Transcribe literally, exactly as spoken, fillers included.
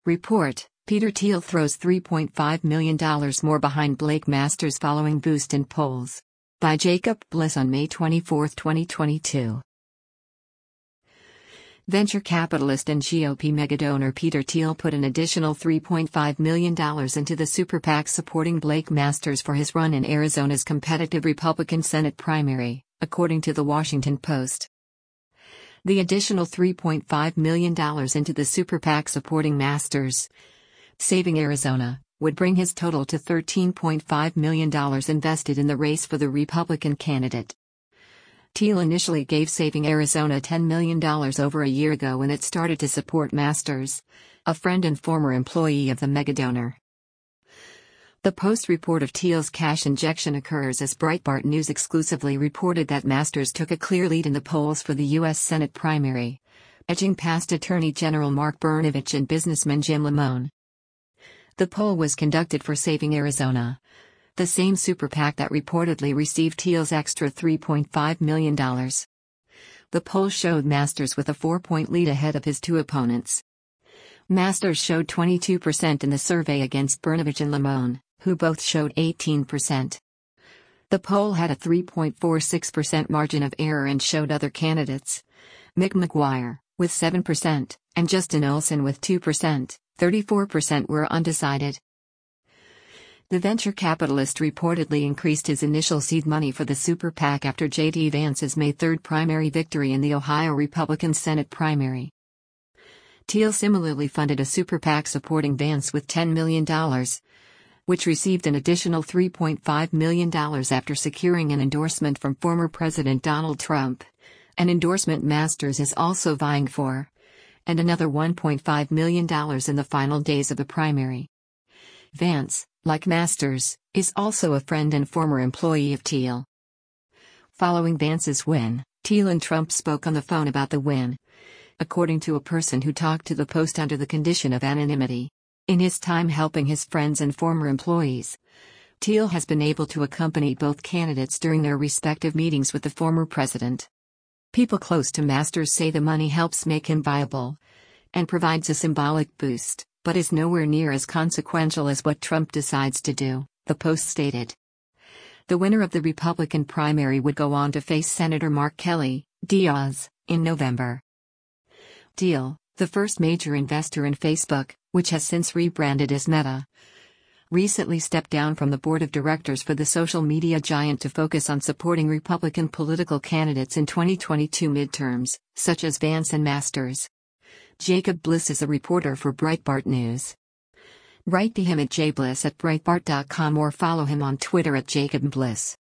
Report: Peter Thiel throws three point five million dollars more behind Blake Masters following boost in polls. By Jacob Bliss on May twenty-fourth, twenty twenty-two. Venture capitalist and G O P megadonor Peter Thiel put an additional three point five million dollars into the super PAC supporting Blake Masters for his run in Arizona's competitive Republican Senate primary, according to The Washington Post. The additional three point five million dollars into the super PAC supporting Masters, Saving Arizona, would bring his total to thirteen point five million dollars invested in the race for the Republican candidate. Thiel initially gave Saving Arizona ten million dollars over a year ago when it started to support Masters, a friend and former employee of the megadonor. The Post report of Thiel's cash injection occurs as Breitbart News exclusively reported that Masters took a clear lead in the polls for the U S Senate primary, edging past Attorney General Mark Brnovich and businessman Jim Lamone. The poll was conducted for Saving Arizona, the same super PAC that reportedly received Thiel's extra three point five million dollars. The poll showed Masters with a four-point lead ahead of his two opponents. Masters showed twenty-two percent in the survey against Brnovich and Lamone, who both showed eighteen percent. The poll had a three point four six percent margin of error and showed other candidates, Mick McGuire, with seven percent, and Justin Olson with two percent, thirty-four percent were undecided. The venture capitalist reportedly increased his initial seed money for the super PAC after J D Vance's May third primary victory in the Ohio Republican Senate primary. Thiel similarly funded a super PAC supporting Vance with ten million dollars, which received an additional three point five million dollars after securing an endorsement from former President Donald Trump, an endorsement Masters is also vying for, and another one point five million dollars in the final days of the primary. Vance, like Masters, is also a friend and former employee of Thiel. Following Vance's win, Thiel and Trump spoke on the phone about the win, according to a person who talked to the Post under the condition of anonymity. In his time helping his friends and former employees, Thiel has been able to accompany both candidates during their respective meetings with the former president. People close to Masters say the money helps make him viable and provides a symbolic boost, but is nowhere near as consequential as what Trump decides to do, the Post stated. The winner of the Republican primary would go on to face Senator Mark Kelly, Diaz, in November. Thiel, the first major investor in Facebook, which has since rebranded as Meta, recently stepped down from the board of directors for the social media giant to focus on supporting Republican political candidates in twenty twenty-two midterms, such as Vance and Masters. Jacob Bliss is a reporter for Breitbart News. Write to him at jbliss at breitbart dot com or follow him on Twitter at Jacob Bliss.